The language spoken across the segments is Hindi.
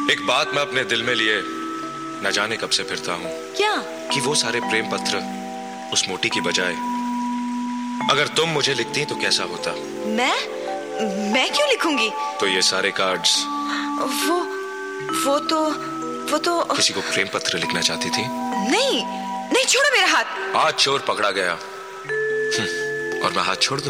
एक बात मैं अपने दिल में लिए न जाने कब से फिरता हूँ। क्या? कि वो सारे प्रेम पत्र उस मोटी की बजाय अगर तुम मुझे लिखती तो कैसा होता। मैं क्यों लिखूंगी? तो ये सारे कार्ड्स वो तो किसी को प्रेम पत्र लिखना चाहती थी? नहीं, छोड़ो मेरा हाथ। आज चोर पकड़ा गया और मैं हाथ छोड़ दूं?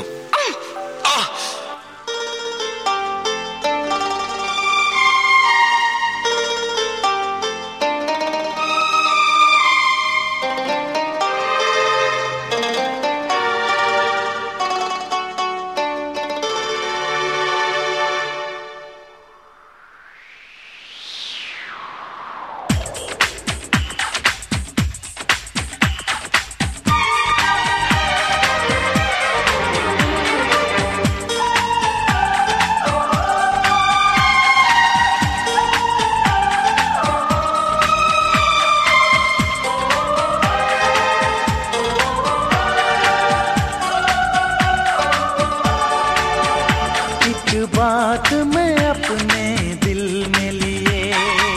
बात मैं अपने दिल में लिए,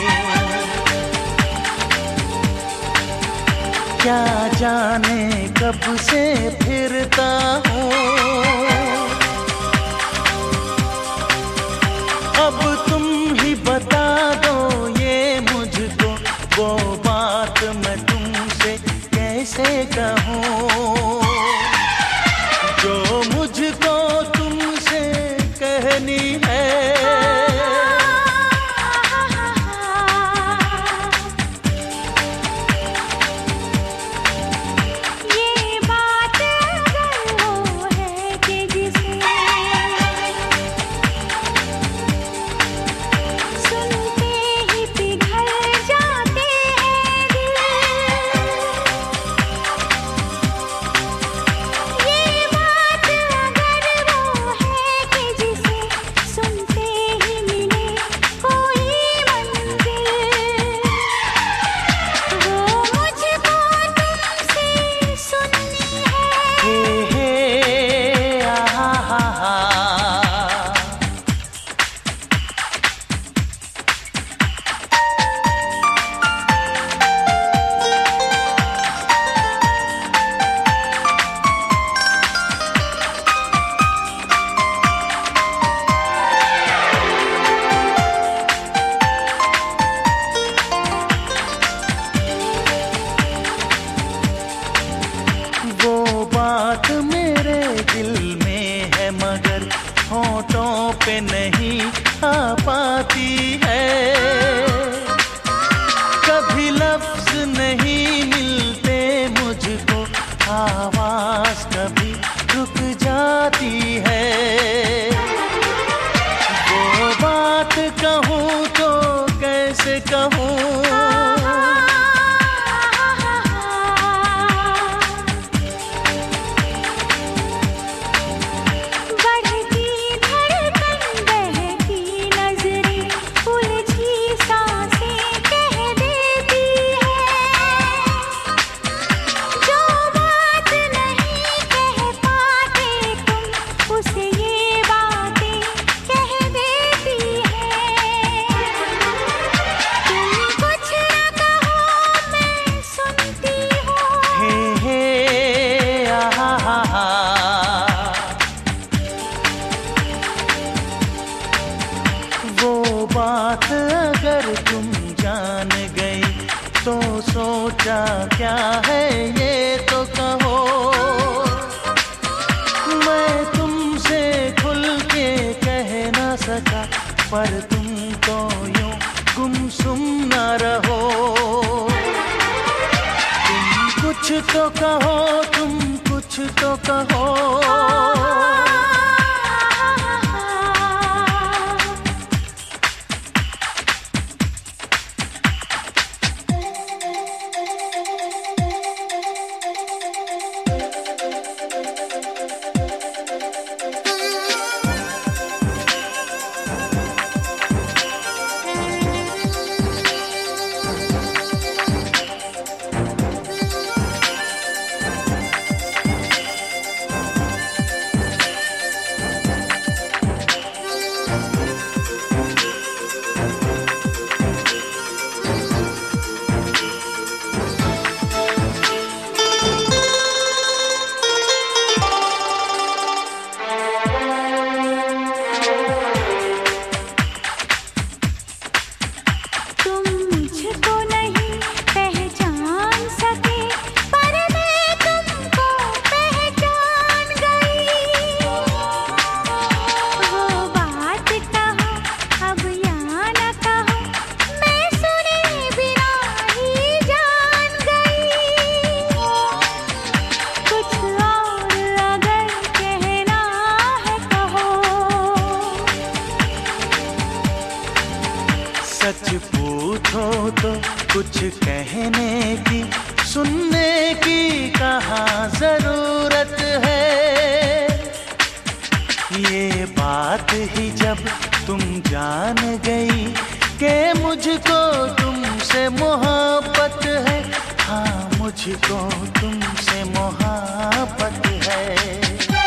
क्या जाने कब से फिरता हूँ। अब तुम ही बता दो ये मुझको, वो बात मैं तुमसे कैसे कहूँ जो मुझको तुमसे कहनी है। ये बात अगर वो है कि जिसे सुनते ही पिघल जाते हैं दिल, ये बात अगर वो है कि जिसे सुनते ही मिले कोई मंजिल, वो मुझको तुमसे सुननी है। हे आहा, वो बात मेरे दिल में है मगर होठों पे नहीं आ पाती है। कभी लफ्ज नहीं मिलते मुझको, आवाज कभी रुक जाती है। वो बात कहूँ तो कैसे कहूँ, बढ़ती धड़कन, बहती नजरें, उलझी सांसें कह देती है। जो बात नहीं कह पाते तुम, उसे ये बातें कह देती है। तुम कुछ न कहो मैं सुनती हूँ। हे आहा, वो बात अगर तुम जान गई तो सोचा क्या है ये तो कहो। मैं तुमसे खुल के कह ना सका, पर तुम तो यूं गुमसुम न रहो। तुम कुछ तो कहो, तुम कुछ तो कहो। सच पूछो तो कुछ कहने की, सुनने की कहाँ जरूरत है। ये बात ही जब तुम जान गई कि मुझको तुमसे मोहब्बत है, हाँ मुझको तुमसे मोहब्बत है।